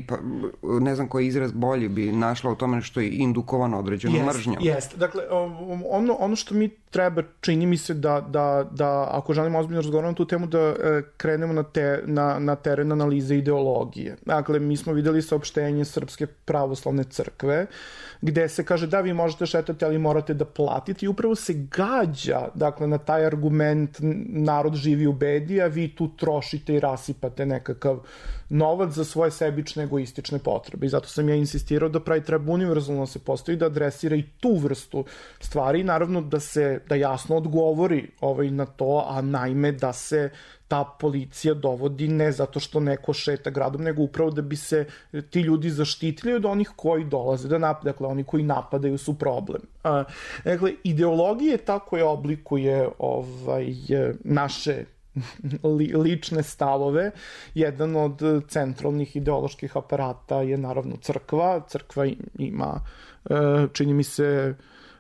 ne znam koji izraz bolji bi našla u tome što je indukovano određenom mržnjom. Jeste. Dakle, ono što mi treba, čini mi se da ako želimo ozbiljno razgovaramo na tu temu, da krenemo na teren analize ideologije. Dakle, mi smo videli saopštenje Srpske pravoslavne crkve, gde se kaže da vi možete šetati, ali morate da platite, i upravo se gađa, dakle, na taj argument narod živi u bedi, a vi tu trošite i rasipate nekakav novac za svoje sebične egoistične potrebe. I zato sam ja insistirao da Pride treba univerzalno se postoji, da adresira i tu vrstu stvari, i naravno da jasno odgovori na to, a naime da se ta policija dovodi ne zato što neko šeta gradom, nego upravo da bi se ti ljudi zaštitili od onih koji dolaze da napadaju. Dakle, oni koji napadaju su problem. Dakle, ideologija je ta koja oblikuje naše lične stavove. Jedan od centralnih ideoloških aparata je naravno crkva. Crkva ima, čini mi se,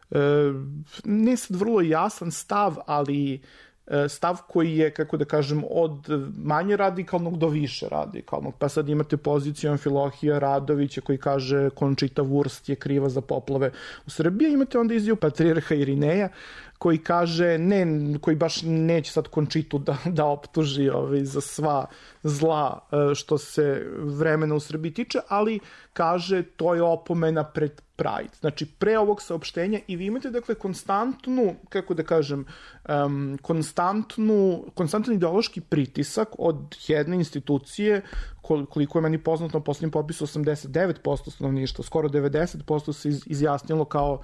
ne sad vrlo jasan stav, ali stav koji je, kako da kažem, od manje radikalnog do više radikalnog. Pa sad imate poziciju Amfilohija Radovića koji kaže Končita Wurst je kriva za poplave u Srbiji. Imate onda izjavu patrijarha Irineja koji kaže, koji baš neće sad Končitu da optuži za sva zla što se vremena u Srbiji tiče, ali kaže to je opomena pred Pride. Znači, pre ovog saopštenja i vi imate, dakle, konstantnu, kako da kažem, konstantan ideološki pritisak od jedne institucije, koliko je meni poznato na poslednjem popisu 89% stanovništva, skoro 90% se izjasnilo kao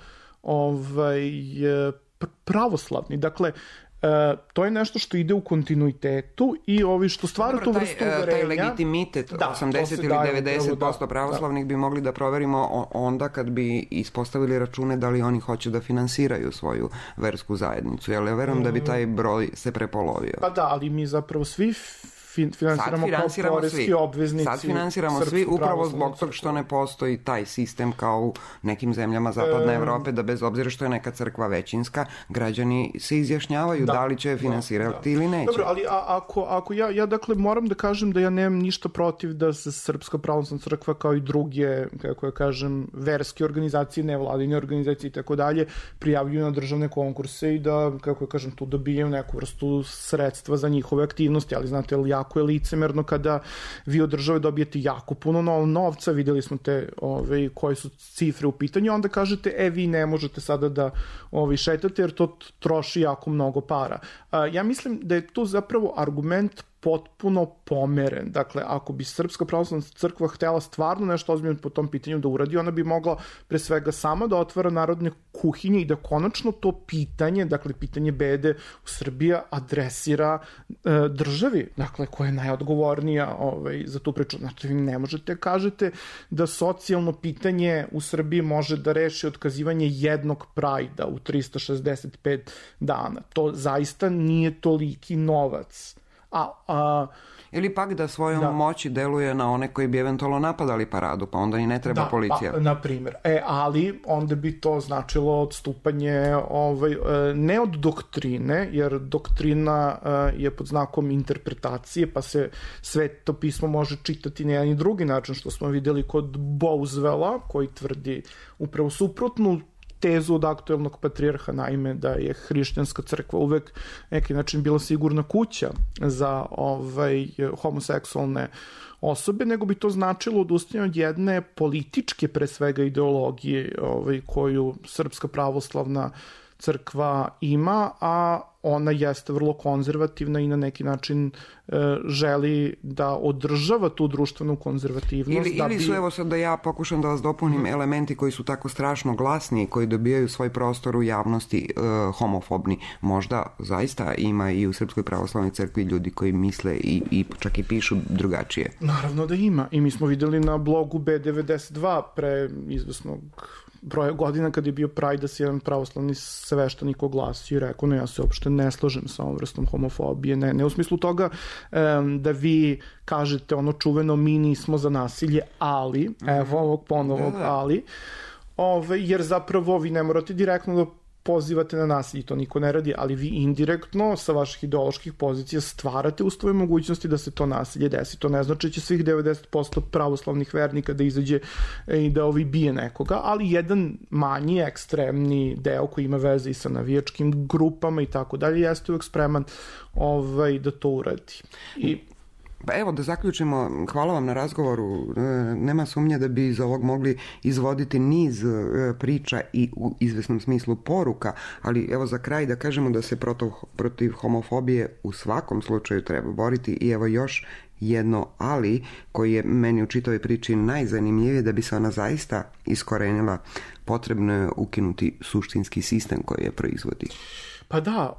pravoslavni. Dakle, to je nešto što ide u kontinuitetu i ovi što stvara tu vrstu uverenja. Taj legitimitet 80 ili 90% pravoslavnih bi mogli da proverimo onda kad bi ispostavili račune da li oni hoće da finansiraju svoju versku zajednicu. Ja verujem da bi taj broj se prepolovio. Pa da, ali mi zapravo svi finansiramo kao poreski obveznici. Sad finansiramo svi upravo zbog toga što ne postoji taj sistem kao u nekim zemljama Zapadne Evrope, da bez obzira što je neka crkva većinska, građani se izjašnjavaju da li će finansirati ili neće. Dobro, ali ako ja dakle moram da kažem da ja nemam ništa protiv da se Srpska pravoslavna crkva kao i druge, kako ja kažem, verske organizacije, nevladine organizacije i tako dalje, prijavljuju na državne konkurse i da, kako ja kažem, tu dobijaju neku vrstu sredstva za njihove aktivnosti, ali znate, jako je licemerno kada vi od države dobijete jako puno novca, videli smo te koje su cifre u pitanju, onda kažete, vi ne možete sada da šetate jer to troši jako mnogo para. Ja mislim da je to zapravo argument potpuno pomeren. Dakle, ako bi Srpska pravoslavna crkva htela stvarno nešto ozbiljno po tom pitanju da uradi, ona bi mogla pre svega sama da otvara narodne kuhinje i da konačno to pitanje, dakle, pitanje bede u Srbiji adresira državi, dakle, koja je najodgovornija za tu priču. Znači, vi ne možete kažete da socijalno pitanje u Srbiji može da reši otkazivanje jednog prajda u 365 dana. To zaista nije toliki novac. Ili pak da svojom moći deluje na one koji bi eventualno napadali paradu, pa onda i ne treba policija. Na primjer. Ali onda bi to značilo odstupanje ne od doktrine, jer doktrina je pod znakom interpretacije, pa se Sveto pismo može čitati na jedan i drugi način, što smo videli kod Bouzvela, koji tvrdi upravo suprotnu tezu od aktuelnog patrijarha, naime da je hrišćanska crkva uvek neki način bila sigurna kuća za homoseksualne osobe, nego bi to značilo odustajanje od jedne političke, pre svega, ideologije koju Srpska pravoslavna crkva ima, a ona jeste vrlo konzervativna i na neki način želi da održava tu društvenu konzervativnost. Ili su, evo sad da ja pokušam da vas dopunim, elementi koji su tako strašno glasni, koji dobijaju svoj prostor u javnosti, homofobni. Možda zaista ima i u Srpskoj pravoslavnoj crkvi ljudi koji misle i čak i pišu drugačije. Naravno da ima. I mi smo videli na blogu B92 pre izvesnog broja godina kad je bio Pride, da se jedan pravoslavni sveštenik oglasio i rekao, ja se uopšte ne slažem sa ovom vrstom homofobije, ne u smislu toga da vi kažete ono čuveno, mi nismo za nasilje, ali, evo ovog ponovog ali, jer zapravo vi ne morate direktno da pozivate na nasilje, to niko ne radi, ali vi indirektno sa vaših ideoloških pozicija stvarate uslove mogućnosti da se to nasilje desi. To ne znači da će svih 90% pravoslavnih vernika da izađe i da bije nekoga, ali jedan manji ekstremni deo koji ima veze i sa navijačkim grupama i tako dalje, jeste uvek spreman da to uradi. Pa evo, da zaključimo, hvala vam na razgovoru. Nema sumnje da bi iz ovog mogli izvoditi niz priča i u izvesnom smislu poruka, ali evo za kraj da kažemo da se protiv homofobije u svakom slučaju treba boriti i evo još jedno ali koji je meni u čitavoj priči najzanimljivije, da bi se ona zaista iskorenila, potrebno je ukinuti suštinski sistem koji je proizvodi. Pa da,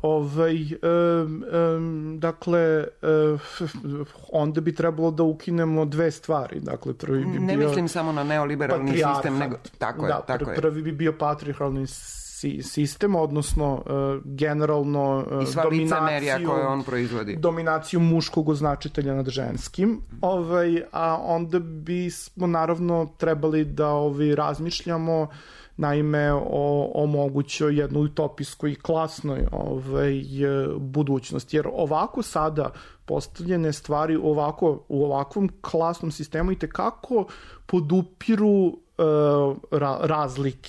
dakle, onda bi trebalo da ukinemo dve stvari. Dakle, prvi bi bio... Ne mislim samo na neoliberalni sistem, nego... Tako je. Prvi bi bio patrijarhalni sistem, odnosno generalno i sva licemerija koje on proizvodi. Dominaciju muškog označitelja nad ženskim, a onda bismo naravno trebali da razmišljamo naime o mogućoj jednoj utopijskoj i klasnoj budućnosti. Jer ovako sada postavljene stvari u ovakvom klasnom sistemu i tekako podupiru razlike.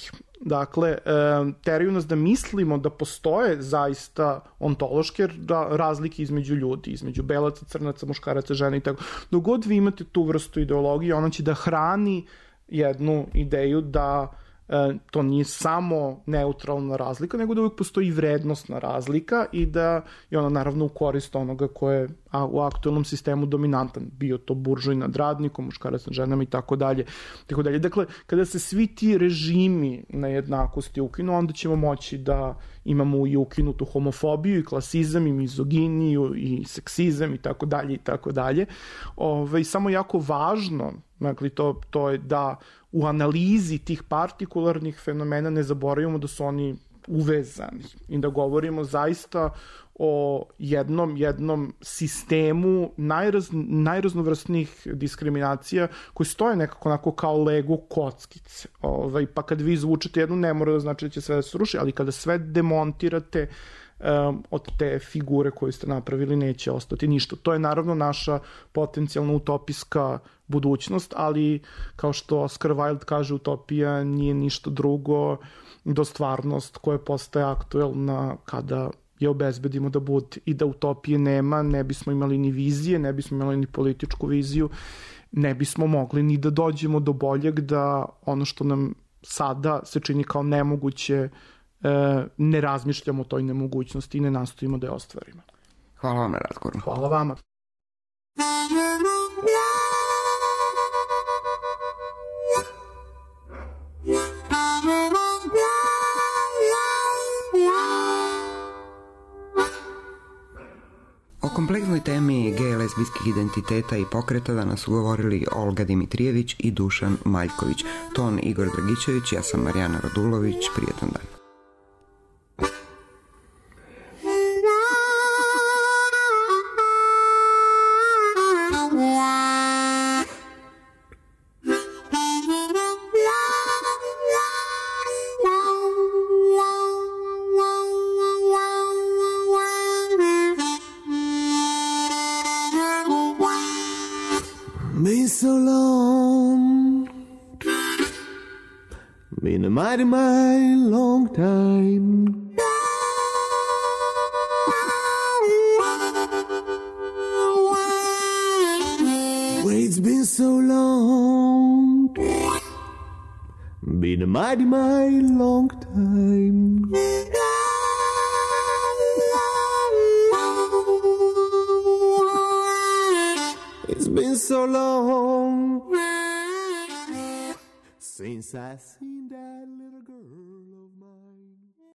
Dakle, teraju nas da mislimo da postoje zaista ontološke razlike između ljudi, između belaca, crnaca, muškaraca, žena i tako. Dok god vi imate tu vrstu ideologije, ona će da hrani jednu ideju da to nije samo neutralna razlika, nego da uvijek postoji vrednostna razlika i da je ona naravno u korist onoga ko je u aktualnom sistemu dominantan, bio to buržuj nad radnikom, muškarac nad ženama i tako dalje. Dakle, kada se svi ti režimi nejednakosti ukinu, onda ćemo moći da imamo i ukinutu homofobiju i klasizam i mizoginiju i seksizam i tako dalje i tako dalje. Samo jako važno, dakle, to je da u analizi tih partikularnih fenomena ne zaboravimo da su oni uvezani i da govorimo zaista o jednom sistemu najraznovrsnijih diskriminacija koji stoje nekako onako kao Lego kockice. Pa kad vi izvučete jednu, ne mora da znači da će sve da se ruši, ali kada sve demontirate od te figure koju ste napravili neće ostati ništa. To je naravno naša potencijalna utopijska budućnost, ali kao što Oscar Wilde kaže, utopija nije ništa drugo do stvarnost koja postaje aktuelna kada je obezbedimo da bude. I da utopije nema, ne bismo imali ni vizije, ne bismo imali ni političku viziju, ne bismo mogli ni da dođemo do boljeg, da ono što nam sada se čini kao nemoguće, ne razmišljamo o toj nemogućnosti i ne nastojimo da je ostvarimo. Hvala vam na razgovoru. Hvala vama. O kompleksnoj temi geja, lezbijskih identiteta i pokreta danas su govorili Olga Dimitrijević i Dušan Maljković. Ton Igor Dragičević, ja sam Marijana Radulović, prijetan dan. Been so long, been a mighty long time. Well, it's been so long, been a mighty long time. It's been so long since I see